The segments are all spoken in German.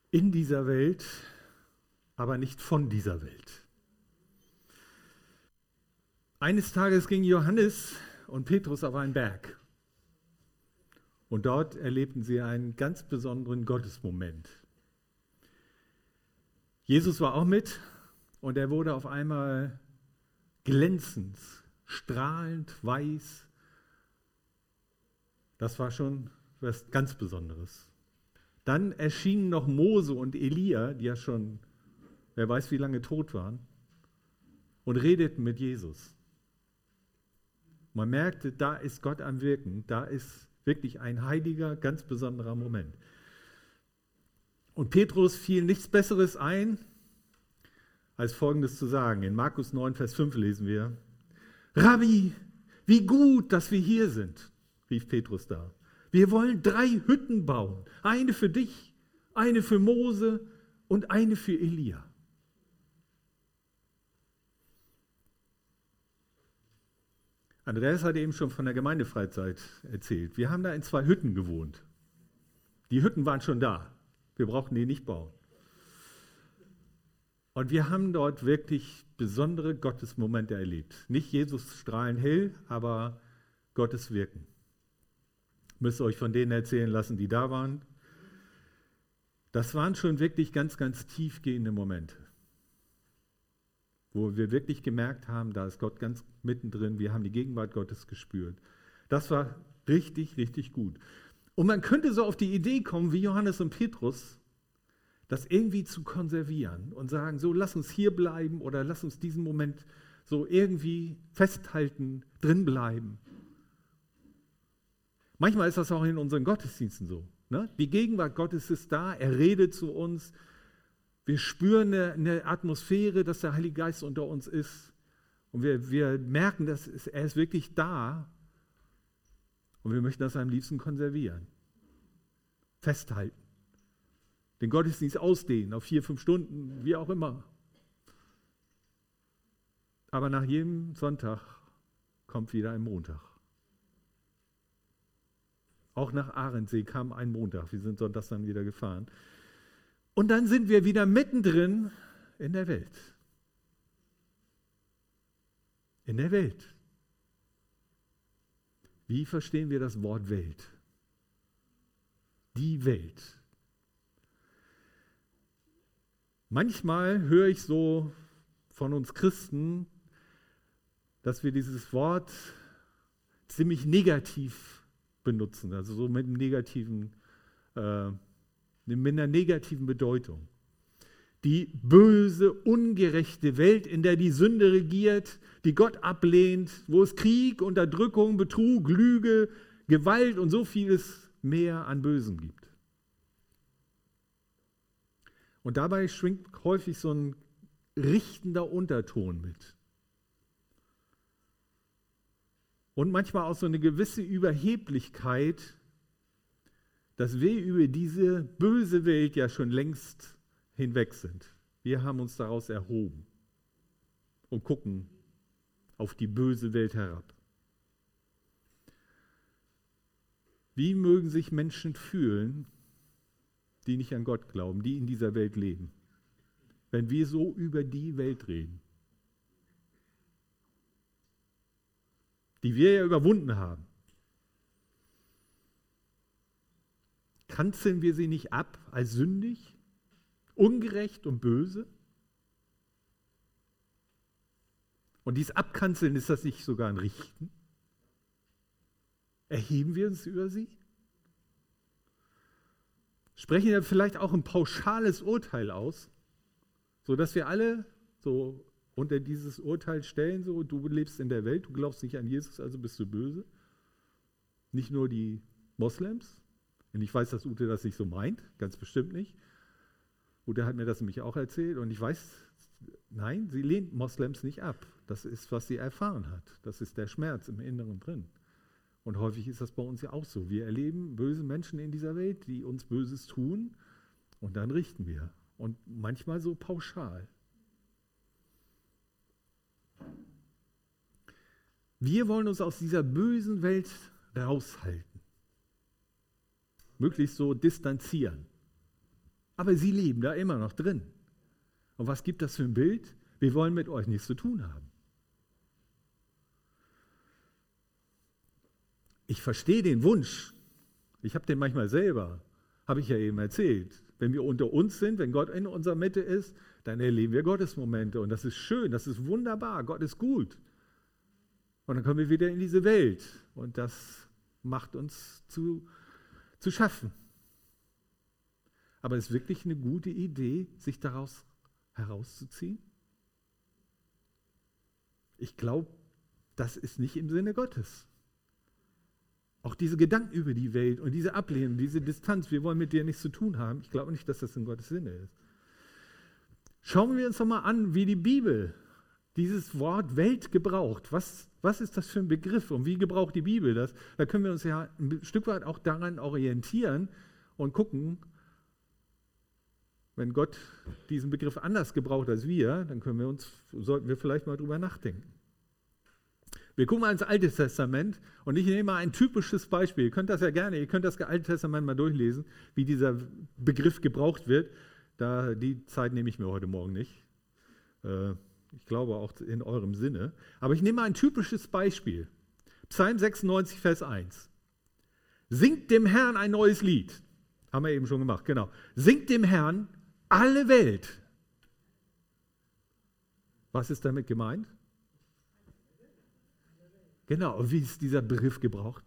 in dieser Welt, aber nicht von dieser Welt. Eines Tages gingen Johannes und Petrus auf einen Berg. Und dort erlebten sie einen ganz besonderen Gottesmoment. Jesus war auch mit und er wurde auf einmal glänzend, strahlend, weiß. Das war schon was ganz Besonderes. Dann erschienen noch Mose und Elia, die ja schon, wer weiß wie lange tot waren, und redeten mit Jesus. Man merkte, da ist Gott am Wirken, da ist wirklich ein heiliger, ganz besonderer Moment. Und Petrus fiel nichts Besseres ein, als Folgendes zu sagen. In Markus 9, Vers 5 lesen wir: Rabbi, wie gut, dass wir hier sind, rief Petrus da. Wir wollen 3 Hütten bauen. Eine für dich, eine für Mose und eine für Elia. Andreas hat eben schon von der Gemeindefreizeit erzählt. Wir haben da in 2 Hütten gewohnt. Die Hütten waren schon da. Wir brauchten die nicht bauen. Und wir haben dort wirklich besondere Gottesmomente erlebt. Nicht Jesus strahlen hell, aber Gottes Wirken. Müsst ihr euch von denen erzählen lassen, die da waren. Das waren schon wirklich ganz, ganz tiefgehende Momente, wo wir wirklich gemerkt haben, da ist Gott ganz mittendrin, wir haben die Gegenwart Gottes gespürt. Das war richtig, richtig gut. Und man könnte so auf die Idee kommen, wie Johannes und Petrus, das irgendwie zu konservieren und sagen, so lass uns hier bleiben oder lass uns diesen Moment so irgendwie festhalten, drin bleiben. Manchmal ist das auch in unseren Gottesdiensten so. Ne? Die Gegenwart Gottes ist da, er redet zu uns. Wir spüren eine Atmosphäre, dass der Heilige Geist unter uns ist. Und wir merken, er ist wirklich da. Und wir möchten das am liebsten konservieren. Festhalten. Den Gottesdienst ausdehnen auf 4, 5 Stunden, wie auch immer. Aber nach jedem Sonntag kommt wieder ein Montag. Auch nach Ahrensee kam ein Montag. Wir sind sonntags dann wieder gefahren. Und dann sind wir wieder mittendrin in der Welt. In der Welt. Wie verstehen wir das Wort Welt? Die Welt. Manchmal höre ich so von uns Christen, dass wir dieses Wort ziemlich negativ benutzen, also so mit einer negativen Bedeutung. Die böse, ungerechte Welt, in der die Sünde regiert, die Gott ablehnt, wo es Krieg, Unterdrückung, Betrug, Lüge, Gewalt und so vieles mehr an Bösen gibt. Und dabei schwingt häufig so ein richtender Unterton mit. Und manchmal auch so eine gewisse Überheblichkeit, dass wir über diese böse Welt ja schon längst hinweg sind. Wir haben uns daraus erhoben und gucken auf die böse Welt herab. Wie mögen sich Menschen fühlen, die nicht an Gott glauben, die in dieser Welt leben, wenn wir so über die Welt reden, die wir ja überwunden haben? Kanzeln wir sie nicht ab als sündig, ungerecht und böse? Und dieses Abkanzeln, ist das nicht sogar ein Richten? Erheben wir uns über sie? Sprechen wir vielleicht auch ein pauschales Urteil aus, sodass wir alle so unter dieses Urteil stellen, so, du lebst in der Welt, du glaubst nicht an Jesus, also bist du böse. Nicht nur die Moslems. Und ich weiß, dass Ute das nicht so meint, ganz bestimmt nicht. Ute hat mir das nämlich auch erzählt und ich weiß, nein, sie lehnt Moslems nicht ab. Das ist, was sie erfahren hat. Das ist der Schmerz im Inneren drin. Und häufig ist das bei uns ja auch so. Wir erleben böse Menschen in dieser Welt, die uns Böses tun und dann richten wir. Und manchmal so pauschal. Wir wollen uns aus dieser bösen Welt raushalten. Möglichst so distanzieren. Aber sie leben da immer noch drin. Und was gibt das für ein Bild? Wir wollen mit euch nichts zu tun haben. Ich verstehe den Wunsch. Ich habe den manchmal selber, habe ich ja eben erzählt. Wenn wir unter uns sind, wenn Gott in unserer Mitte ist, dann erleben wir Gottesmomente. Und das ist schön, das ist wunderbar. Gott ist gut. Und dann kommen wir wieder in diese Welt. Und das macht uns zu schaffen. Aber ist wirklich eine gute Idee, sich daraus herauszuziehen? Ich glaube, das ist nicht im Sinne Gottes. Auch diese Gedanken über die Welt und diese Ablehnung, diese Distanz, wir wollen mit dir nichts zu tun haben, ich glaube nicht, dass das in Gottes Sinne ist. Schauen wir uns doch mal an, wie die Bibel dieses Wort Welt gebraucht. Was ist das für ein Begriff und wie gebraucht die Bibel das? Da können wir uns ja ein Stück weit auch daran orientieren und gucken, wenn Gott diesen Begriff anders gebraucht als wir, dann sollten wir vielleicht mal drüber nachdenken. Wir gucken mal ins Alte Testament und ich nehme mal ein typisches Beispiel. Ihr könnt das ja gerne, ihr könnt das Alte Testament mal durchlesen, wie dieser Begriff gebraucht wird. Die Zeit nehme ich mir heute Morgen nicht. Ich glaube auch in eurem Sinne. Aber ich nehme mal ein typisches Beispiel. Psalm 96, Vers 1. Singt dem Herrn ein neues Lied. Haben wir eben schon gemacht, genau. Singt dem Herrn alle Welt. Was ist damit gemeint? Genau, wie ist dieser Begriff gebraucht?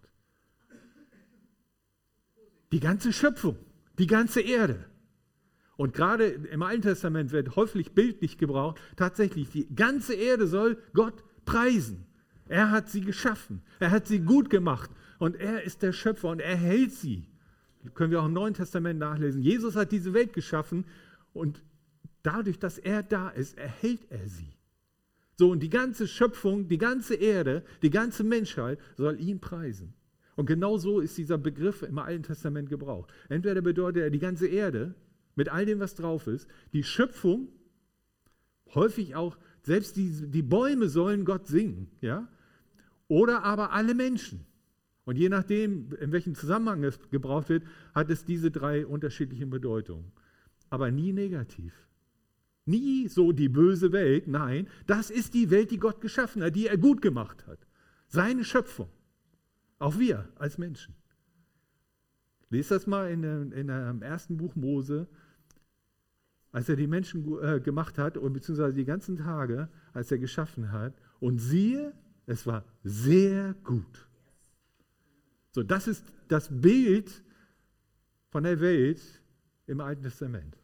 Die ganze Schöpfung, die ganze Erde. Und gerade im Alten Testament wird häufig bildlich gebraucht, tatsächlich, die ganze Erde soll Gott preisen. Er hat sie geschaffen, er hat sie gut gemacht und er ist der Schöpfer und er hält sie. Das können wir auch im Neuen Testament nachlesen. Jesus hat diese Welt geschaffen und dadurch, dass er da ist, erhält er sie. So, und die ganze Schöpfung, die ganze Erde, die ganze Menschheit soll ihn preisen. Und genau so ist dieser Begriff im Alten Testament gebraucht. Entweder bedeutet er die ganze Erde, mit all dem, was drauf ist, die Schöpfung, häufig auch, selbst die Bäume sollen Gott singen, ja? Oder aber alle Menschen. Und je nachdem, in welchem Zusammenhang es gebraucht wird, hat es diese drei unterschiedlichen Bedeutungen. Aber nie negativ. Nie so die böse Welt, nein, das ist die Welt, die Gott geschaffen hat, die er gut gemacht hat. Seine Schöpfung. Auch wir als Menschen. Lest das mal in dem ersten Buch Mose, als er die Menschen gemacht hat, und beziehungsweise die ganzen Tage, als er geschaffen hat. Und siehe, es war sehr gut. So, das ist das Bild von der Welt im Alten Testament.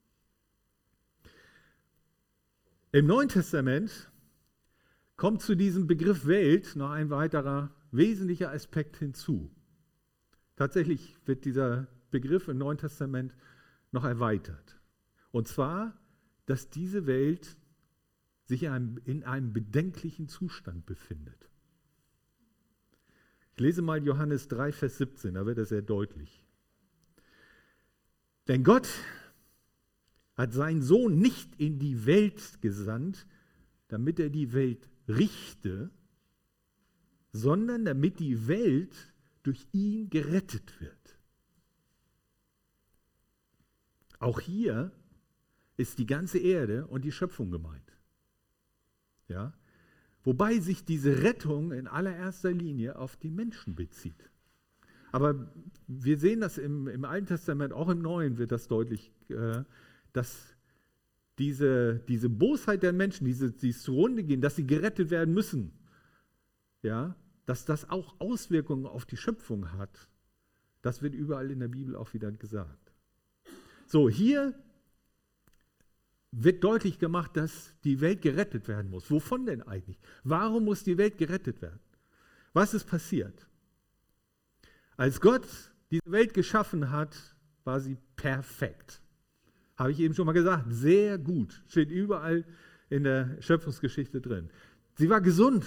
Im Neuen Testament kommt zu diesem Begriff Welt noch ein weiterer wesentlicher Aspekt hinzu. Tatsächlich wird dieser Begriff im Neuen Testament noch erweitert. Und zwar, dass diese Welt sich in einem bedenklichen Zustand befindet. Ich lese mal Johannes 3, Vers 17, da wird es sehr deutlich. Denn Gott hat seinen Sohn nicht in die Welt gesandt, damit er die Welt richte, sondern damit die Welt durch ihn gerettet wird. Auch hier ist die ganze Erde und die Schöpfung gemeint. Ja? Wobei sich diese Rettung in allererster Linie auf die Menschen bezieht. Aber wir sehen das im Alten Testament, auch im Neuen wird das deutlich, dass diese Bosheit der Menschen, die zugrunde gehen, dass sie gerettet werden müssen, ja, dass das auch Auswirkungen auf die Schöpfung hat, das wird überall in der Bibel auch wieder gesagt. So, hier wird deutlich gemacht, dass die Welt gerettet werden muss. Wovon denn eigentlich? Warum muss die Welt gerettet werden? Was ist passiert? Als Gott diese Welt geschaffen hat, war sie perfekt. Habe ich eben schon mal gesagt, sehr gut. Steht überall in der Schöpfungsgeschichte drin. Sie war gesund.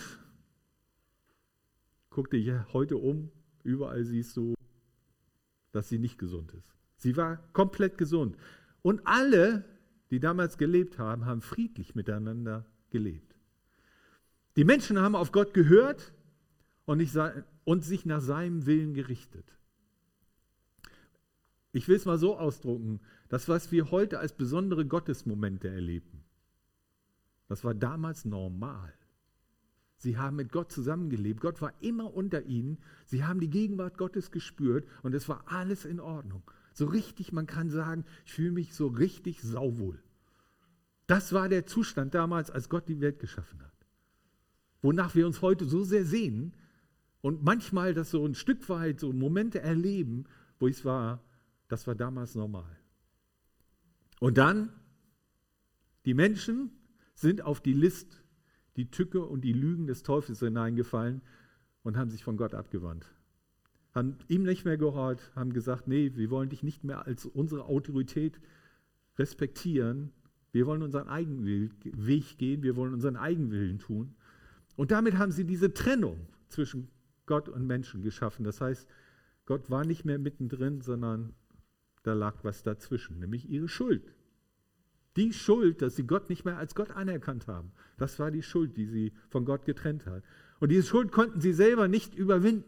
Guck dich heute um, überall siehst du, dass sie nicht gesund ist. Sie war komplett gesund. Und alle, die damals gelebt haben, haben friedlich miteinander gelebt. Die Menschen haben auf Gott gehört und sich nach seinem Willen gerichtet. Ich will es mal so ausdrücken, das, was wir heute als besondere Gottesmomente erleben, das war damals normal. Sie haben mit Gott zusammengelebt. Gott war immer unter ihnen. Sie haben die Gegenwart Gottes gespürt und es war alles in Ordnung. So richtig, man kann sagen, ich fühle mich so richtig sauwohl. Das war der Zustand damals, als Gott die Welt geschaffen hat. Wonach wir uns heute so sehr sehnen und manchmal das so ein Stück weit so Momente erleben, wo es war, das war damals normal. Und dann, die Menschen sind auf die List, die Tücke und die Lügen des Teufels hineingefallen und haben sich von Gott abgewandt. Haben ihm nicht mehr gehört, haben gesagt, nee, wir wollen dich nicht mehr als unsere Autorität respektieren. Wir wollen unseren eigenen Weg gehen, wir wollen unseren Eigenwillen tun. Und damit haben sie diese Trennung zwischen Gott und Menschen geschaffen. Das heißt, Gott war nicht mehr mittendrin, sondern da lag was dazwischen, nämlich ihre Schuld. Die Schuld, dass sie Gott nicht mehr als Gott anerkannt haben, das war die Schuld, die sie von Gott getrennt hat. Und diese Schuld konnten sie selber nicht überwinden.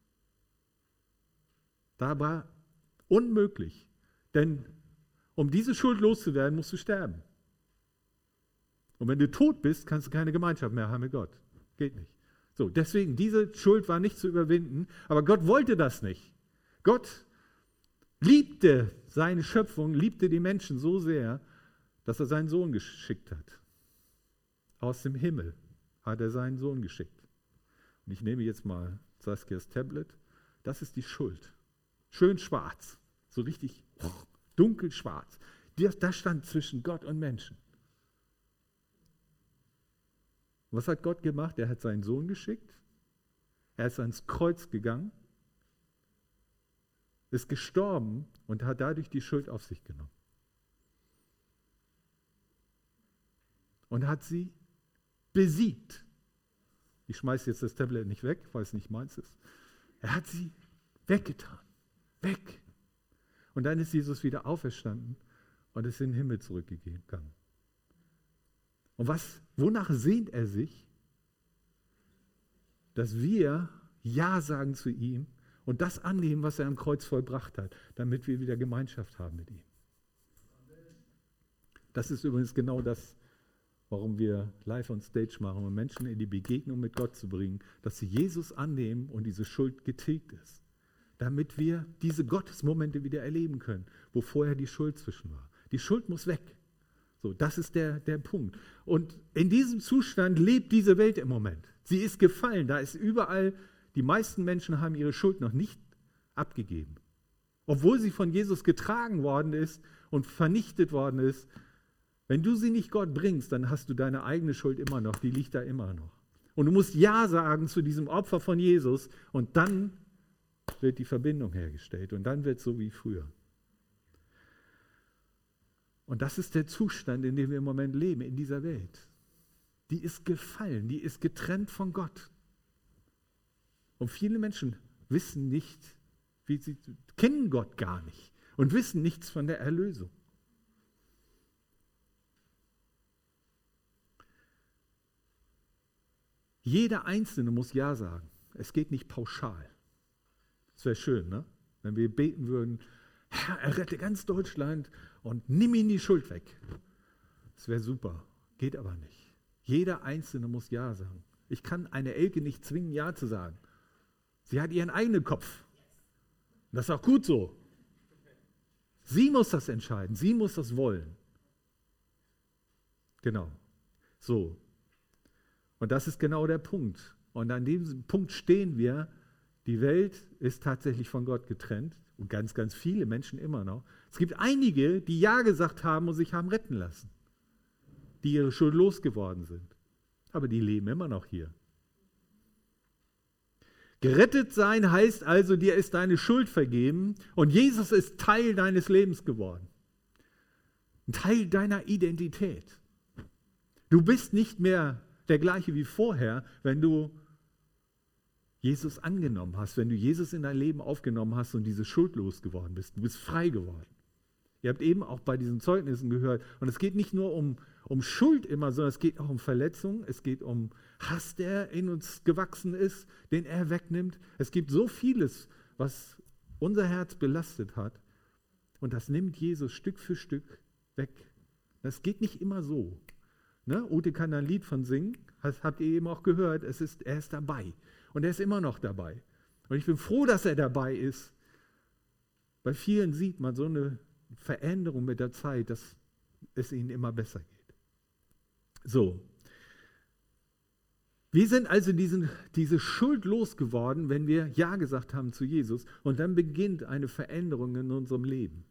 Das war unmöglich, denn um diese Schuld loszuwerden, musst du sterben. Und wenn du tot bist, kannst du keine Gemeinschaft mehr haben mit Gott. Geht nicht. So, deswegen, diese Schuld war nicht zu überwinden, aber Gott wollte das nicht. Gott liebte seine Schöpfung, liebte die Menschen so sehr, dass er seinen Sohn geschickt hat. Aus dem Himmel hat er seinen Sohn geschickt. Und ich nehme jetzt mal Saskias Tablet. Das ist die Schuld. Schön schwarz, so richtig dunkelschwarz. Das stand zwischen Gott und Menschen. Was hat Gott gemacht? Er hat seinen Sohn geschickt. Er ist ans Kreuz gegangen, ist gestorben und hat dadurch die Schuld auf sich genommen. Und hat sie besiegt. Ich schmeiße jetzt das Tablet nicht weg, weil es nicht meins ist. Er hat sie weggetan. Weg. Und dann ist Jesus wieder auferstanden und ist in den Himmel zurückgegangen. Und wonach sehnt er sich? Dass wir Ja sagen zu ihm und das annehmen, was er am Kreuz vollbracht hat, damit wir wieder Gemeinschaft haben mit ihm. Das ist übrigens genau das, warum wir Live on Stage machen, um Menschen in die Begegnung mit Gott zu bringen, dass sie Jesus annehmen und diese Schuld getilgt ist. Damit wir diese Gottesmomente wieder erleben können, wo vorher die Schuld zwischen war. Die Schuld muss weg. So, das ist der Punkt. Und in diesem Zustand lebt diese Welt im Moment. Sie ist gefallen, da ist überall, die meisten Menschen haben ihre Schuld noch nicht abgegeben. Obwohl sie von Jesus getragen worden ist und vernichtet worden ist, wenn du sie nicht Gott bringst, dann hast du deine eigene Schuld immer noch, die liegt da immer noch. Und du musst Ja sagen zu diesem Opfer von Jesus und dann wird die Verbindung hergestellt und dann wird es so wie früher. Und das ist der Zustand, in dem wir im Moment leben, in dieser Welt. Die ist gefallen, die ist getrennt von Gott. Und viele Menschen wissen nicht, kennen Gott gar nicht und wissen nichts von der Erlösung. Jeder Einzelne muss Ja sagen. Es geht nicht pauschal. Das wäre schön, ne? Wenn wir beten würden, Herr, errette ganz Deutschland und nimm ihnen die Schuld weg. Das wäre super, geht aber nicht. Jeder Einzelne muss Ja sagen. Ich kann eine Elke nicht zwingen, Ja zu sagen. Sie hat ihren eigenen Kopf. Und das ist auch gut so. Sie muss das entscheiden, sie muss das wollen. Genau. So. Und das ist genau der Punkt. Und an diesem Punkt stehen wir. Die Welt ist tatsächlich von Gott getrennt und ganz, ganz viele Menschen immer noch. Es gibt einige, die Ja gesagt haben und sich haben retten lassen, die ihre Schuld losgeworden sind. Aber die leben immer noch hier. Gerettet sein heißt also, dir ist deine Schuld vergeben und Jesus ist Teil deines Lebens geworden. Ein Teil deiner Identität. Du bist nicht mehr der gleiche wie vorher, wenn du Jesus angenommen hast, wenn du Jesus in dein Leben aufgenommen hast und diese Schuld losgeworden bist. Du bist frei geworden. Ihr habt eben auch bei diesen Zeugnissen gehört, und es geht nicht nur um Schuld immer, sondern es geht auch um Verletzung, es geht um Hass, der in uns gewachsen ist, den er wegnimmt. Es gibt so vieles, was unser Herz belastet hat, Und das nimmt Jesus Stück für Stück weg. Das geht nicht immer so. Ne? Ute kann da ein Lied von singen, habt ihr eben auch gehört, er ist dabei. Und er ist immer noch dabei. Und ich bin froh, dass er dabei ist. Bei vielen sieht man so eine Veränderung mit der Zeit, dass es ihnen immer besser geht. So. Wir sind also diese Schuld losgeworden, wenn wir Ja gesagt haben zu Jesus. Und dann beginnt eine Veränderung in unserem Leben.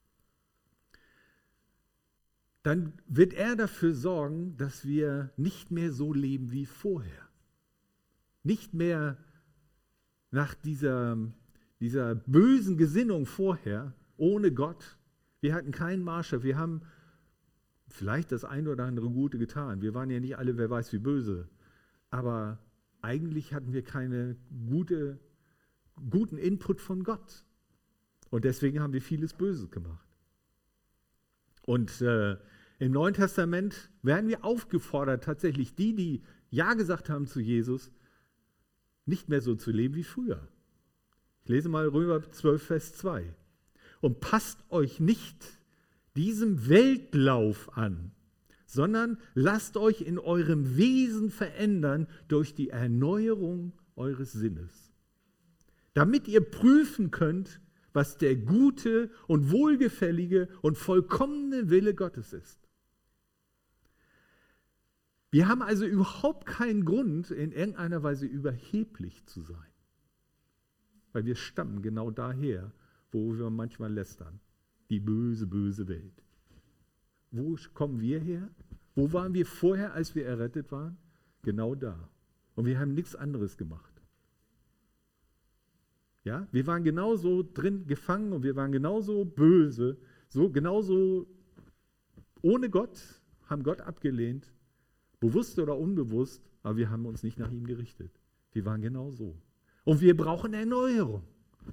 Dann wird er dafür sorgen, dass wir nicht mehr so leben wie vorher. Nicht mehr nach dieser bösen Gesinnung vorher, ohne Gott. Wir hatten keinen Maßstab. Wir haben vielleicht das eine oder andere Gute getan. Wir waren ja nicht alle, wer weiß wie böse. Aber eigentlich hatten wir keinen guten Input von Gott. Und deswegen haben wir vieles Böses gemacht. Und im Neuen Testament werden wir aufgefordert, tatsächlich die Ja gesagt haben zu Jesus, nicht mehr so zu leben wie früher. Ich lese mal Römer 12, Vers 2. Und passt euch nicht diesem Weltlauf an, sondern lasst euch in eurem Wesen verändern durch die Erneuerung eures Sinnes, damit ihr prüfen könnt, was der gute und wohlgefällige und vollkommene Wille Gottes ist. Wir haben also überhaupt keinen Grund, in irgendeiner Weise überheblich zu sein, weil wir stammen genau daher, wo wir manchmal lästern, die böse, böse Welt. Wo kommen wir her? Wo waren wir vorher, als wir errettet waren? Genau da. Und wir haben nichts anderes gemacht. Ja, wir waren genauso drin gefangen und wir waren genauso böse, genauso ohne Gott, haben Gott abgelehnt, bewusst oder unbewusst, aber wir haben uns nicht nach ihm gerichtet. Wir waren genauso. Und wir brauchen Erneuerung.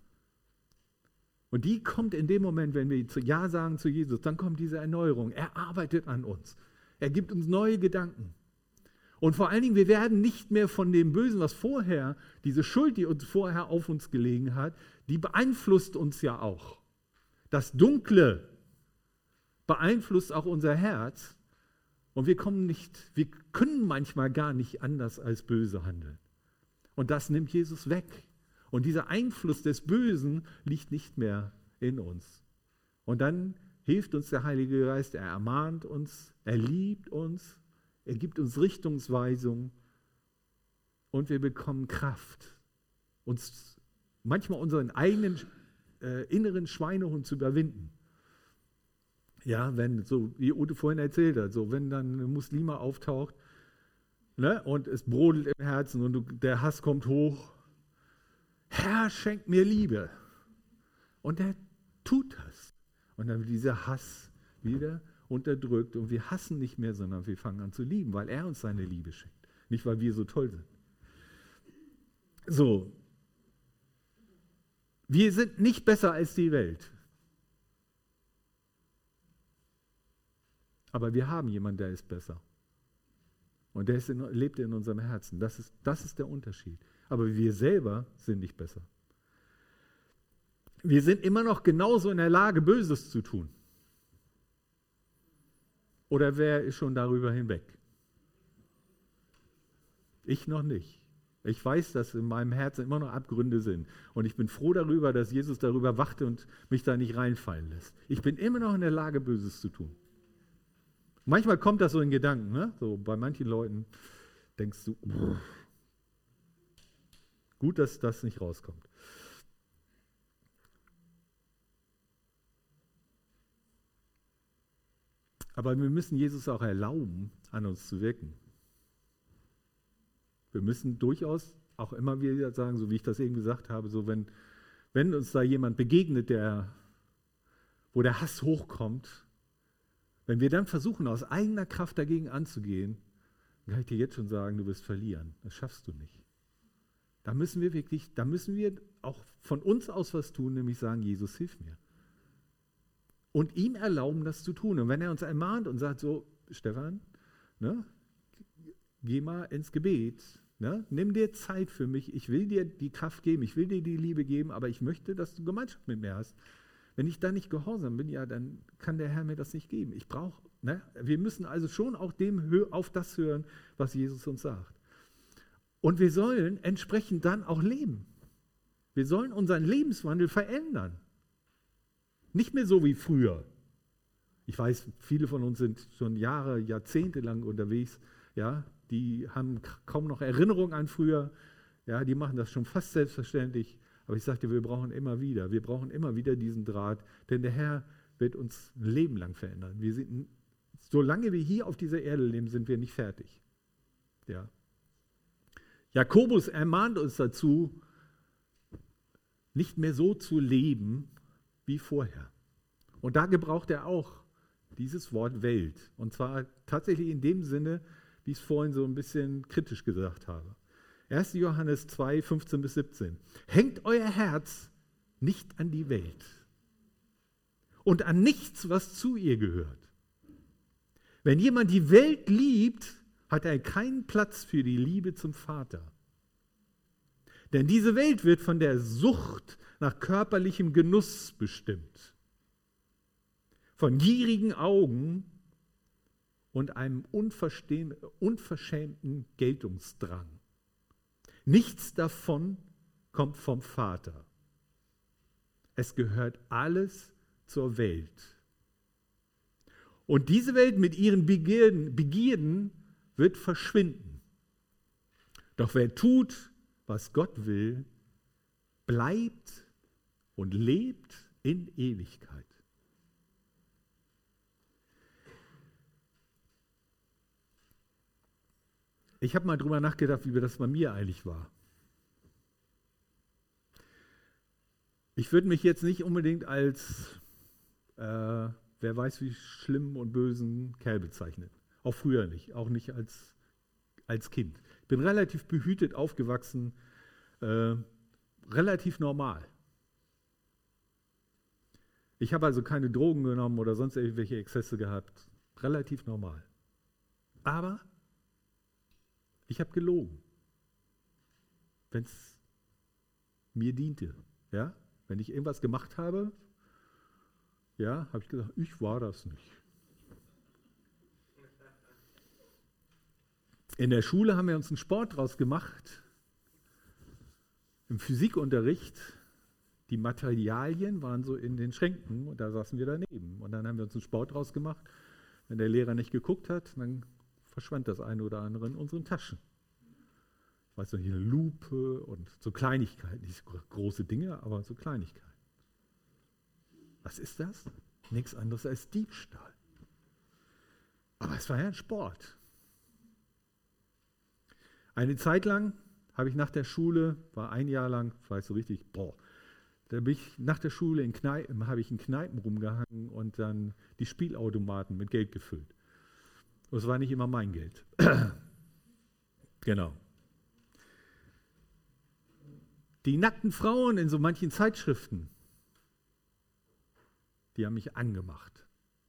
Und die kommt in dem Moment, wenn wir Ja sagen zu Jesus, dann kommt diese Erneuerung. Er arbeitet an uns. Er gibt uns neue Gedanken. Und vor allen Dingen, wir werden nicht mehr von dem Bösen, was vorher, diese Schuld, die uns vorher auf uns gelegen hat, die beeinflusst uns ja auch. Das Dunkle beeinflusst auch unser Herz. Und wir können manchmal gar nicht anders als böse handeln. Und das nimmt Jesus weg. Und dieser Einfluss des Bösen liegt nicht mehr in uns. Und dann hilft uns der Heilige Geist, er ermahnt uns, er liebt uns, er gibt uns Richtungsweisung und wir bekommen Kraft, uns manchmal unseren eigenen inneren Schweinehund zu überwinden. Ja, wenn, so wie Ute vorhin erzählt hat, so wenn dann ein Muslima auftaucht, ne, und es brodelt im Herzen und der Hass kommt hoch, Herr, schenk mir Liebe. Und er tut das. Und dann wird dieser Hass wieder unterdrückt und wir hassen nicht mehr, sondern wir fangen an zu lieben, weil er uns seine Liebe schenkt. Nicht, weil wir so toll sind. So. Wir sind nicht besser als die Welt. Aber wir haben jemanden, der ist besser. Und der lebt in unserem Herzen. Das ist der Unterschied. Aber wir selber sind nicht besser. Wir sind immer noch genauso in der Lage, Böses zu tun. Oder wer ist schon darüber hinweg? Ich noch nicht. Ich weiß, dass in meinem Herzen immer noch Abgründe sind. Und ich bin froh darüber, dass Jesus darüber wachte und mich da nicht reinfallen lässt. Ich bin immer noch in der Lage, Böses zu tun. Manchmal kommt das so in Gedanken. Ne? So bei manchen Leuten denkst du, gut, dass das nicht rauskommt. Aber wir müssen Jesus auch erlauben, an uns zu wirken. Wir müssen durchaus auch immer wieder sagen, so wie ich das eben gesagt habe, so wenn uns da jemand begegnet, wo der Hass hochkommt, wenn wir dann versuchen, aus eigener Kraft dagegen anzugehen, dann kann ich dir jetzt schon sagen, du wirst verlieren. Das schaffst du nicht. Da müssen wir auch von uns aus was tun, nämlich sagen, Jesus, hilf mir. Und ihm erlauben, das zu tun. Und wenn er uns ermahnt und sagt so, Stefan, ne, geh mal ins Gebet, ne, nimm dir Zeit für mich, ich will dir die Kraft geben, ich will dir die Liebe geben, aber ich möchte, dass du Gemeinschaft mit mir hast. Wenn ich da nicht gehorsam bin, ja, dann kann der Herr mir das nicht geben. Wir müssen also schon auch auf das hören, was Jesus uns sagt. Und wir sollen entsprechend dann auch leben. Wir sollen unseren Lebenswandel verändern. Nicht mehr so wie früher. Ich weiß, viele von uns sind schon Jahre, Jahrzehnte lang unterwegs. Ja, die haben kaum noch Erinnerung an früher. Ja, die machen das schon fast selbstverständlich. Aber ich sagte, wir brauchen immer wieder diesen Draht, denn der Herr wird uns ein Leben lang verändern. Solange wir hier auf dieser Erde leben, sind wir nicht fertig. Ja. Jakobus ermahnt uns dazu, nicht mehr so zu leben wie vorher. Und da gebraucht er auch dieses Wort Welt. Und zwar tatsächlich in dem Sinne, wie ich es vorhin so ein bisschen kritisch gesagt habe. 1. Johannes 2, 15 bis 17. Hängt euer Herz nicht an die Welt und an nichts, was zu ihr gehört. Wenn jemand die Welt liebt, hat er keinen Platz für die Liebe zum Vater. Denn diese Welt wird von der Sucht nach körperlichem Genuss bestimmt, von gierigen Augen und einem unverschämten Geltungsdrang. Nichts davon kommt vom Vater. Es gehört alles zur Welt. Und diese Welt mit ihren Begierden wird verschwinden. Doch wer tut, was Gott will, bleibt und lebt in Ewigkeit. Ich habe mal drüber nachgedacht, wie das bei mir eigentlich war. Ich würde mich jetzt nicht unbedingt als, wer weiß wie schlimm und bösen Kerl bezeichnen. Auch früher nicht, auch nicht als Kind. Ich bin relativ behütet aufgewachsen, relativ normal. Ich habe also keine Drogen genommen oder sonst irgendwelche Exzesse gehabt. Relativ normal. Aber ich habe gelogen, wenn es mir diente. Ja? Wenn ich irgendwas gemacht habe, ja, habe ich gesagt, ich war das nicht. In der Schule haben wir uns einen Sport draus gemacht. Im Physikunterricht, die Materialien waren so in den Schränken und da saßen wir daneben. Und dann haben wir uns einen Sport draus gemacht. Wenn der Lehrer nicht geguckt hat, dann verschwand das eine oder andere in unseren Taschen. Ich weiß noch, hier eine Lupe und so Kleinigkeiten, nicht große Dinge, aber so Kleinigkeiten. Was ist das? Nichts anderes als Diebstahl. Aber es war ja ein Sport. Eine Zeit lang habe ich nach der Schule, war ein Jahr lang, weiß so richtig, da bin ich nach der Schule habe ich in Kneipen rumgehangen und dann die Spielautomaten mit Geld gefüllt. Das war nicht immer mein Geld. Genau. Die nackten Frauen in so manchen Zeitschriften, die haben mich angemacht.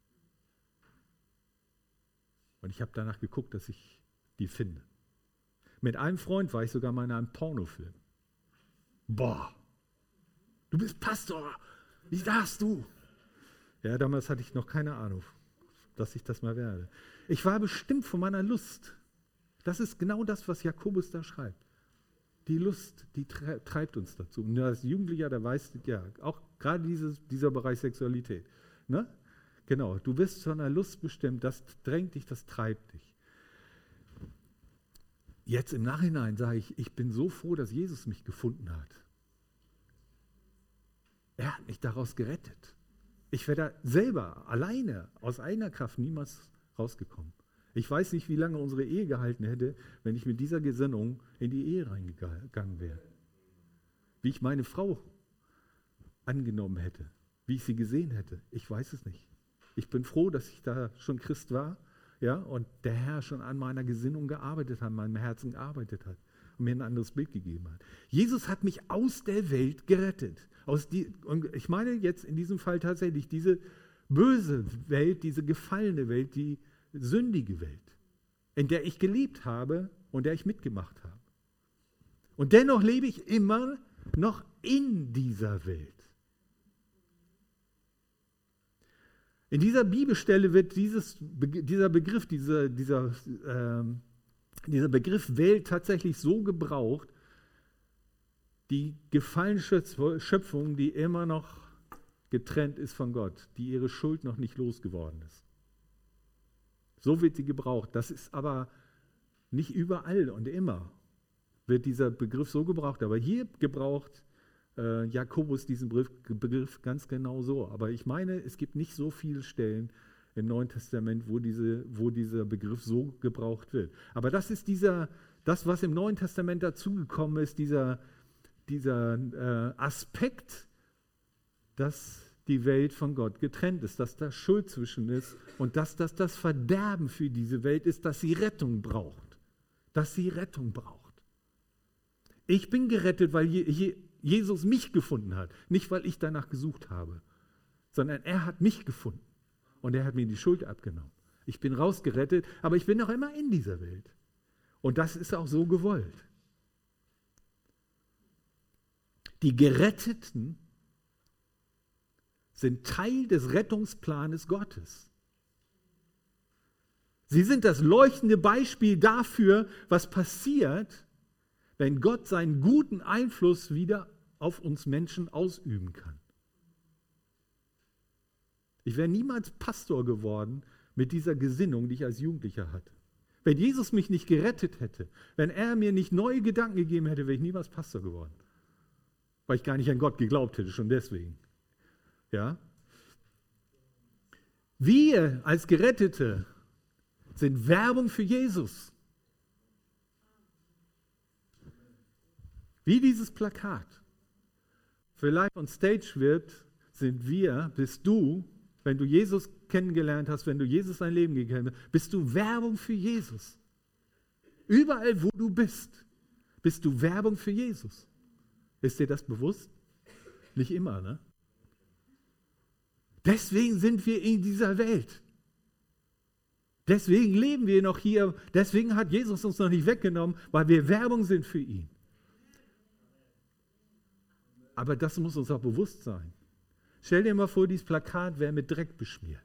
Und ich habe danach geguckt, dass ich die finde. Mit einem Freund war ich sogar mal in einem Pornofilm. Boah, du bist Pastor, wie darfst du? Ja, damals hatte ich noch keine Ahnung, dass ich das mal werde. Ich war bestimmt von meiner Lust. Das ist genau das, was Jakobus da schreibt. Die Lust, die treibt uns dazu. Und als Jugendlicher, da weißt du, ja, auch gerade dieser Bereich Sexualität. Ne? Genau, du bist von einer Lust bestimmt, das drängt dich, das treibt dich. Jetzt im Nachhinein sage ich bin so froh, dass Jesus mich gefunden hat. Er hat mich daraus gerettet. Ich wäre da selber, alleine, aus eigener Kraft niemals rausgekommen. Ich weiß nicht, wie lange unsere Ehe gehalten hätte, wenn ich mit dieser Gesinnung in die Ehe reingegangen wäre. Wie ich meine Frau angenommen hätte, wie ich sie gesehen hätte, ich weiß es nicht. Ich bin froh, dass ich da schon Christ war, ja, und der Herr schon an meiner Gesinnung gearbeitet hat, an meinem Herzen gearbeitet hat und mir ein anderes Bild gegeben hat. Jesus hat mich aus der Welt gerettet. Und ich meine jetzt in diesem Fall tatsächlich diese böse Welt, diese gefallene Welt, die sündige Welt, in der ich gelebt habe und der ich mitgemacht habe. Und dennoch lebe ich immer noch in dieser Welt. In dieser Bibelstelle wird dieser Begriff Welt tatsächlich so gebraucht, die gefallene Schöpfung, die immer noch getrennt ist von Gott, die ihre Schuld noch nicht losgeworden ist. So wird sie gebraucht. Das ist aber nicht überall und immer wird dieser Begriff so gebraucht. Aber hier gebraucht Jakobus diesen Begriff ganz genau so. Aber ich meine, es gibt nicht so viele Stellen im Neuen Testament, wo dieser Begriff so gebraucht wird. Aber das ist das, was im Neuen Testament dazugekommen ist, dieser Aspekt, dass die Welt von Gott getrennt ist, dass da Schuld zwischen ist und dass das Verderben für diese Welt ist, dass sie Rettung braucht. Dass sie Rettung braucht. Ich bin gerettet, weil Jesus mich gefunden hat, nicht weil ich danach gesucht habe, sondern er hat mich gefunden und er hat mir die Schuld abgenommen. Ich bin rausgerettet, aber ich bin noch immer in dieser Welt. Und das ist auch so gewollt. Die Geretteten sind Teil des Rettungsplanes Gottes. Sie sind das leuchtende Beispiel dafür, was passiert, wenn Gott seinen guten Einfluss wieder auf uns Menschen ausüben kann. Ich wäre niemals Pastor geworden mit dieser Gesinnung, die ich als Jugendlicher hatte. Wenn Jesus mich nicht gerettet hätte, wenn er mir nicht neue Gedanken gegeben hätte, wäre ich niemals Pastor geworden. Weil ich gar nicht an Gott geglaubt hätte, schon deswegen. Ja? Wir als Gerettete sind Werbung für Jesus. Wie dieses Plakat. Für Live on Stage bist du, wenn du Jesus kennengelernt hast, wenn du Jesus dein Leben gegeben hast, bist du Werbung für Jesus. Überall, wo du bist du Werbung für Jesus. Ist dir das bewusst? Nicht immer, ne? Deswegen sind wir in dieser Welt. Deswegen leben wir noch hier. Deswegen hat Jesus uns noch nicht weggenommen, weil wir Werbung sind für ihn. Aber das muss uns auch bewusst sein. Stell dir mal vor, dieses Plakat wäre mit Dreck beschmiert.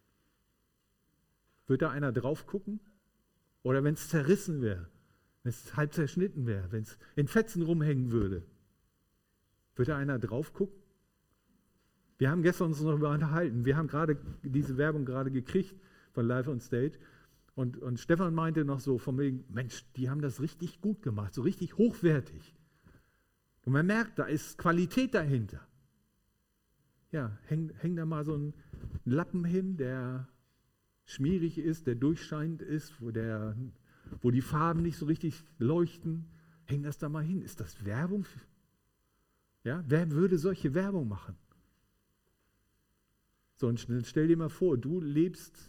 Wird da einer drauf gucken? Oder wenn es zerrissen wäre, wenn es halb zerschnitten wäre, wenn es in Fetzen rumhängen würde, wird da einer drauf gucken? Wir haben gestern uns noch darüber unterhalten. Wir haben diese Werbung gerade gekriegt von Live on Stage. Und Stefan meinte noch so von wegen, Mensch, die haben das richtig gut gemacht, so richtig hochwertig. Und man merkt, da ist Qualität dahinter. Ja, häng da mal so einen Lappen hin, der schmierig ist, der durchscheinend ist, wo die Farben nicht so richtig leuchten. Häng das da mal hin. Ist das Werbung? Ja, wer würde solche Werbung machen? So, und stell dir mal vor, du lebst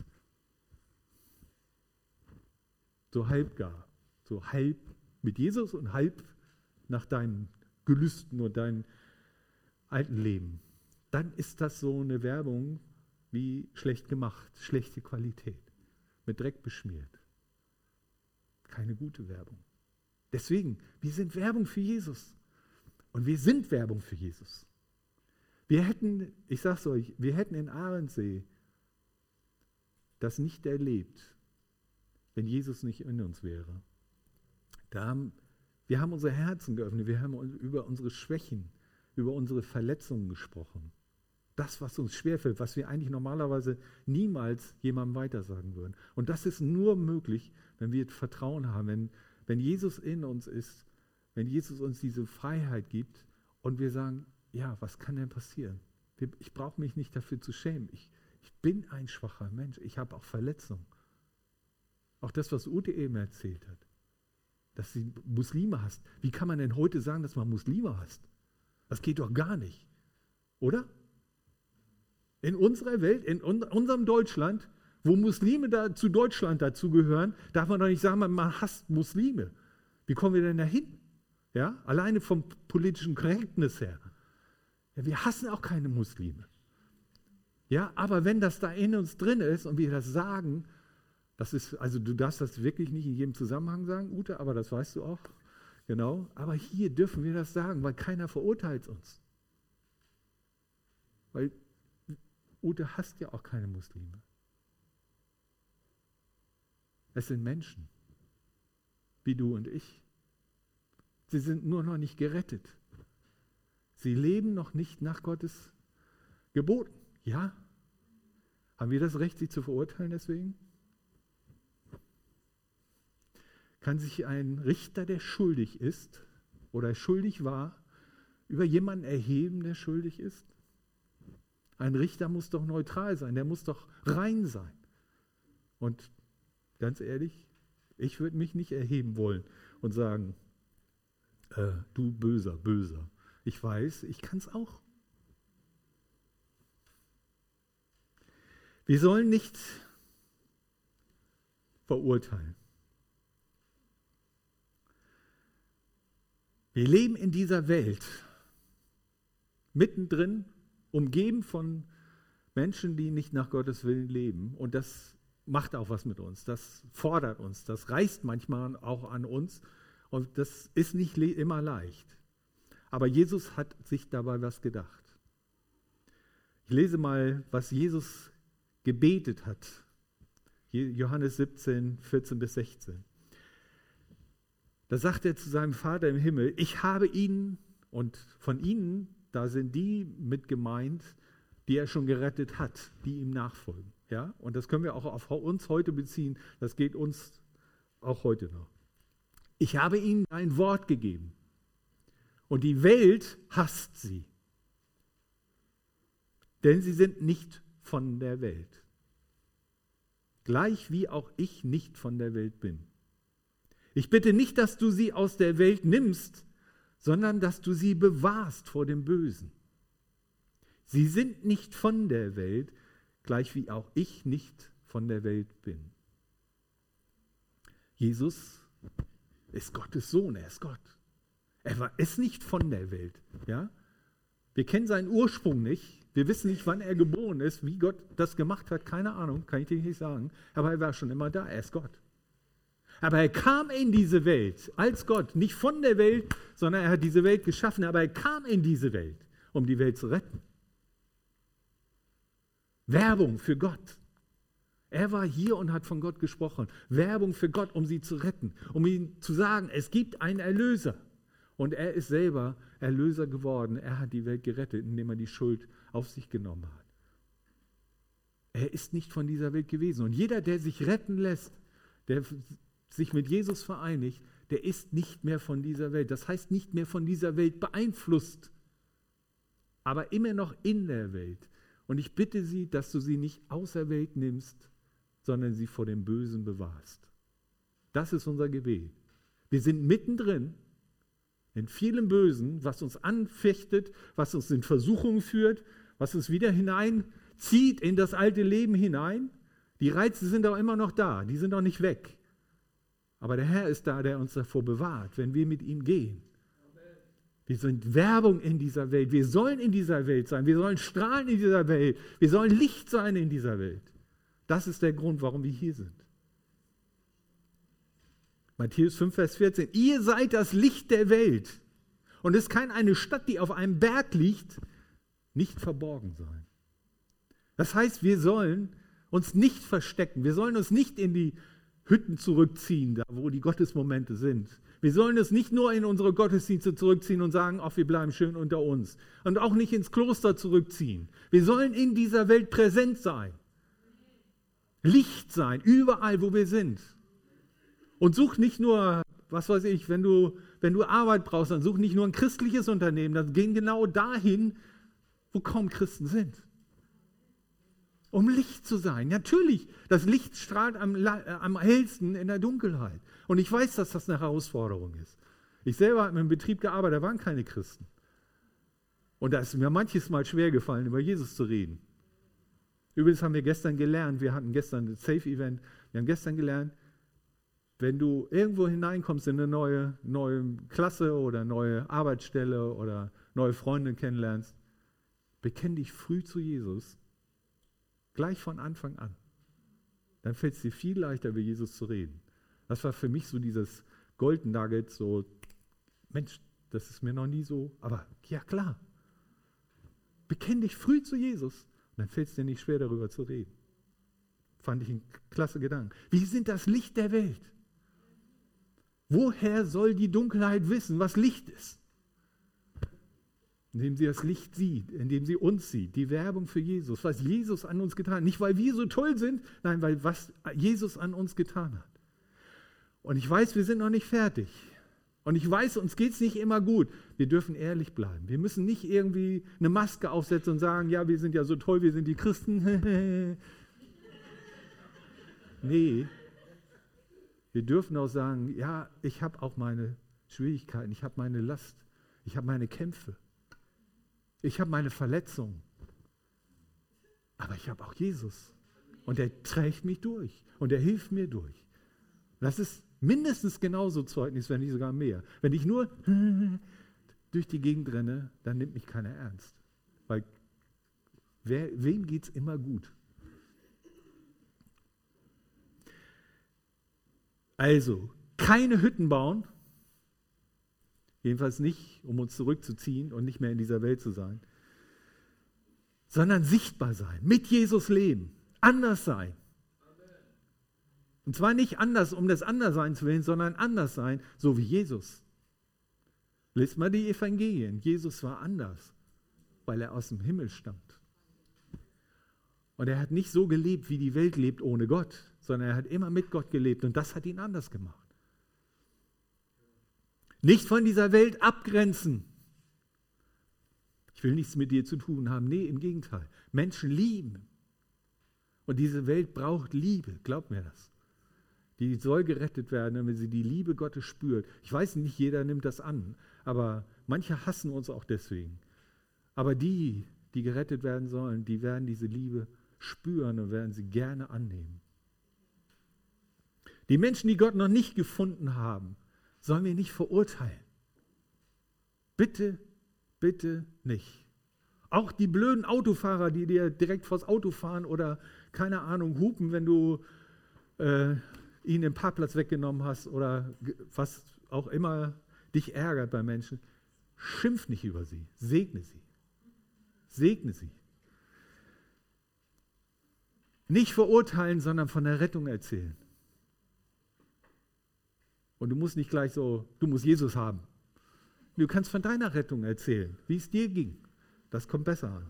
so halbgar, so halb mit Jesus und halb nach deinen Gelüsten und deinem alten Leben. Dann ist das so eine Werbung wie schlecht gemacht, schlechte Qualität, mit Dreck beschmiert. Keine gute Werbung. Deswegen, wir sind Werbung für Jesus. Und wir sind Werbung für Jesus. Ich sag's euch, wir hätten in Ahrensee das nicht erlebt, wenn Jesus nicht in uns wäre. Wir haben unsere Herzen geöffnet, wir haben über unsere Schwächen, über unsere Verletzungen gesprochen. Das, was uns schwerfällt, was wir eigentlich normalerweise niemals jemandem weitersagen würden. Und das ist nur möglich, wenn wir Vertrauen haben, wenn Jesus in uns ist, wenn Jesus uns diese Freiheit gibt und wir sagen, ja, was kann denn passieren? Ich brauche mich nicht dafür zu schämen. Ich bin ein schwacher Mensch, ich habe auch Verletzungen. Auch das, was Ute eben erzählt hat, dass sie Muslime hasst. Wie kann man denn heute sagen, dass man Muslime hasst? Das geht doch gar nicht, oder? In unserer Welt, in unserem Deutschland, wo Muslime zu Deutschland dazugehören, darf man doch nicht sagen, man hasst Muslime. Wie kommen wir denn dahin? Ja? Alleine vom politischen Korrektness her. Ja, wir hassen auch keine Muslime. Ja, aber wenn das da in uns drin ist und wir das sagen, also du darfst das wirklich nicht in jedem Zusammenhang sagen, Ute, aber das weißt du auch. Genau. Aber hier dürfen wir das sagen, weil keiner verurteilt uns. Weil oh, du hast ja auch keine Muslime. Es sind Menschen, wie du und ich. Sie sind nur noch nicht gerettet. Sie leben noch nicht nach Gottes Geboten. Ja? Haben wir das Recht, sie zu verurteilen deswegen? Kann sich ein Richter, der schuldig ist oder schuldig war, über jemanden erheben, der schuldig ist? Ein Richter muss doch neutral sein, der muss doch rein sein. Und ganz ehrlich, ich würde mich nicht erheben wollen und sagen, du Böser, Böser. Ich weiß, ich kann es auch. Wir sollen nicht verurteilen. Wir leben in dieser Welt, mittendrin, umgeben von Menschen, die nicht nach Gottes Willen leben. Und das macht auch was mit uns, das fordert uns, das reißt manchmal auch an uns. Und das ist nicht immer leicht. Aber Jesus hat sich dabei was gedacht. Ich lese mal, was Jesus gebetet hat. Johannes 17, 14 bis 16. Da sagt er zu seinem Vater im Himmel, ich habe ihn, und von ihnen, da sind die mit gemeint, die er schon gerettet hat, die ihm nachfolgen. Ja? Und das können wir auch auf uns heute beziehen, das geht uns auch heute noch. Ich habe ihnen ein Wort gegeben und die Welt hasst sie, denn sie sind nicht von der Welt, gleich wie auch ich nicht von der Welt bin. Ich bitte nicht, dass du sie aus der Welt nimmst, sondern dass du sie bewahrst vor dem Bösen. Sie sind nicht von der Welt, gleich wie auch ich nicht von der Welt bin. Jesus ist Gottes Sohn, er ist Gott. Er ist nicht von der Welt. Ja? Wir kennen seinen Ursprung nicht, wir wissen nicht, wann er geboren ist, wie Gott das gemacht hat, keine Ahnung, kann ich dir nicht sagen. Aber er war schon immer da, er ist Gott. Aber er kam in diese Welt als Gott, nicht von der Welt, sondern er hat diese Welt geschaffen, aber er kam in diese Welt, um die Welt zu retten. Werbung für Gott. Er war hier und hat von Gott gesprochen. Werbung für Gott, um sie zu retten, um ihnen zu sagen, es gibt einen Erlöser. Und er ist selber Erlöser geworden. Er hat die Welt gerettet, indem er die Schuld auf sich genommen hat. Er ist nicht von dieser Welt gewesen. Und jeder, der sich retten lässt, der sich mit Jesus vereinigt, der ist nicht mehr von dieser Welt. Das heißt, nicht mehr von dieser Welt beeinflusst, aber immer noch in der Welt. Und ich bitte Sie, dass du sie nicht aus der Welt nimmst, sondern sie vor dem Bösen bewahrst. Das ist unser Gebet. Wir sind mittendrin in vielem Bösen, was uns anfechtet, was uns in Versuchungen führt, was uns wieder hineinzieht in das alte Leben hinein. Die Reize sind auch immer noch da, die sind auch nicht weg. Aber der Herr ist da, der uns davor bewahrt, wenn wir mit ihm gehen. Wir sind Werbung in dieser Welt. Wir sollen in dieser Welt sein. Wir sollen strahlen in dieser Welt. Wir sollen Licht sein in dieser Welt. Das ist der Grund, warum wir hier sind. Matthäus 5, Vers 14. Ihr seid das Licht der Welt. Und es kann eine Stadt, die auf einem Berg liegt, nicht verborgen sein. Das heißt, wir sollen uns nicht verstecken. Wir sollen uns nicht in die Hütten zurückziehen, da wo die Gottesmomente sind. Wir sollen es nicht nur in unsere Gottesdienste zurückziehen und sagen, ach, wir bleiben schön unter uns. Und auch nicht ins Kloster zurückziehen. Wir sollen in dieser Welt präsent sein. Licht sein, überall, wo wir sind. Und such nicht nur, was weiß ich, wenn du Arbeit brauchst, dann such nicht nur ein christliches Unternehmen, dann gehen genau dahin, wo kaum Christen sind. Um Licht zu sein. Natürlich, das Licht strahlt am hellsten in der Dunkelheit. Und ich weiß, dass das eine Herausforderung ist. Ich selber habe in einem Betrieb gearbeitet, da waren keine Christen. Und da ist mir manches Mal schwer gefallen, über Jesus zu reden. Übrigens haben wir gestern gelernt, wir hatten gestern ein Safe-Event, wir haben gestern gelernt, wenn du irgendwo hineinkommst in eine neue Klasse oder neue Arbeitsstelle oder neue Freunde kennenlernst, bekenn dich früh zu Jesus, gleich von Anfang an. Dann fällt es dir viel leichter, über Jesus zu reden. Das war für mich so dieses Golden Nugget, so, Mensch, das ist mir noch nie so, aber ja klar. Bekenn dich früh zu Jesus. dann fällt es dir nicht schwer, darüber zu reden. Fand ich einen klasse Gedanken. Wir sind das Licht der Welt. Woher soll die Dunkelheit wissen, was Licht ist? Indem sie das Licht sieht, indem sie uns sieht, die Werbung für Jesus, was Jesus an uns getan hat. Nicht, weil wir so toll sind, nein, weil was Jesus an uns getan hat. Und ich weiß, wir sind noch nicht fertig. Und ich weiß, uns geht es nicht immer gut. Wir dürfen ehrlich bleiben. Wir müssen nicht irgendwie eine Maske aufsetzen und sagen, ja, wir sind ja so toll, wir sind die Christen. Nee, wir dürfen auch sagen, ja, ich habe auch meine Schwierigkeiten, ich habe meine Last, ich habe meine Kämpfe. Ich habe meine Verletzungen, aber ich habe auch Jesus und er trägt mich durch und er hilft mir durch. Das ist mindestens genauso Zeugnis, wenn nicht sogar mehr. Wenn ich nur durch die Gegend renne, dann nimmt mich keiner ernst, weil wem geht es immer gut? Also, keine Hütten bauen, jedenfalls nicht, um uns zurückzuziehen und nicht mehr in dieser Welt zu sein, sondern sichtbar sein, mit Jesus leben, anders sein. Und zwar nicht anders um des Andersseins willen, sondern anders sein, so wie Jesus. Lest mal die Evangelien. Jesus war anders, weil er aus dem Himmel stammt. Und er hat nicht so gelebt, wie die Welt lebt ohne Gott, sondern er hat immer mit Gott gelebt und das hat ihn anders gemacht. Nicht von dieser Welt abgrenzen. Ich will nichts mit dir zu tun haben. Nee, im Gegenteil. Menschen lieben. Und diese Welt braucht Liebe. Glaub mir das. Die soll gerettet werden, wenn sie die Liebe Gottes spürt. Ich weiß nicht, jeder nimmt das an, aber manche hassen uns auch deswegen. Aber die gerettet werden sollen, die werden diese Liebe spüren und werden sie gerne annehmen. Die Menschen, die Gott noch nicht gefunden haben, sollen wir nicht verurteilen. Bitte, bitte nicht. Auch die blöden Autofahrer, die dir direkt vors Auto fahren oder, keine Ahnung, hupen, wenn du ihnen den Parkplatz weggenommen hast oder was auch immer dich ärgert bei Menschen. Schimpf nicht über sie, segne sie. Segne sie. Nicht verurteilen, sondern von der Rettung erzählen. Und du musst nicht gleich so, du musst Jesus haben. Du kannst von deiner Rettung erzählen, wie es dir ging. Das kommt besser an.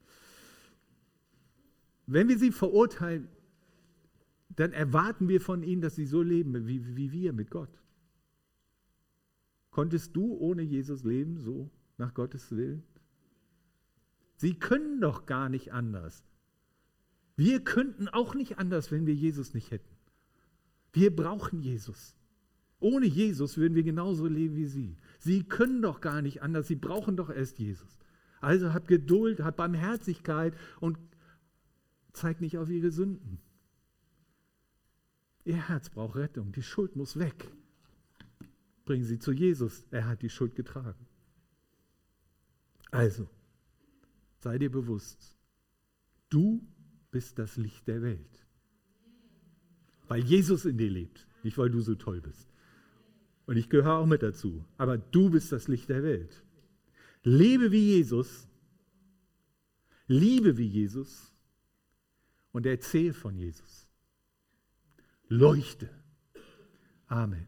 Wenn wir sie verurteilen, dann erwarten wir von ihnen, dass sie so leben, wie wir mit Gott. Konntest du ohne Jesus leben, so nach Gottes Willen? Sie können doch gar nicht anders. Wir könnten auch nicht anders, wenn wir Jesus nicht hätten. Wir brauchen Jesus. Ohne Jesus würden wir genauso leben wie sie. Sie können doch gar nicht anders, sie brauchen doch erst Jesus. Also habt Geduld, habt Barmherzigkeit und zeigt nicht auf ihre Sünden. Ihr Herz braucht Rettung, die Schuld muss weg. Bringen sie zu Jesus, er hat die Schuld getragen. Also, sei dir bewusst, du bist das Licht der Welt. Weil Jesus in dir lebt, nicht weil du so toll bist. Und ich gehöre auch mit dazu. Aber du bist das Licht der Welt. Lebe wie Jesus, liebe wie Jesus und erzähl von Jesus. Leuchte. Amen.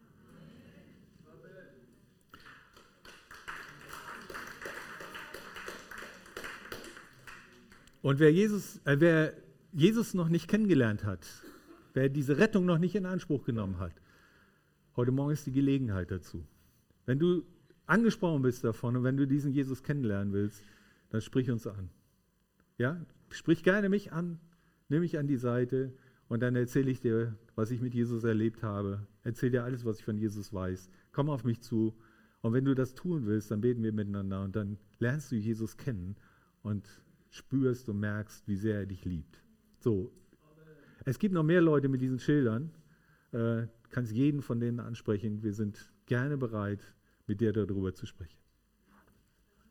Und wer Jesus noch nicht kennengelernt hat, wer diese Rettung noch nicht in Anspruch genommen hat, heute Morgen ist die Gelegenheit dazu. Wenn du angesprochen bist davon und wenn du diesen Jesus kennenlernen willst, dann sprich uns an. Ja, sprich gerne mich an, nimm mich an die Seite und dann erzähle ich dir, was ich mit Jesus erlebt habe. Erzähle dir alles, was ich von Jesus weiß. Komm auf mich zu und wenn du das tun willst, dann beten wir miteinander und dann lernst du Jesus kennen und spürst und merkst, wie sehr er dich liebt. So, es gibt noch mehr Leute mit diesen Schildern. Kannst jeden von denen ansprechen. Wir sind gerne bereit, mit dir darüber zu sprechen.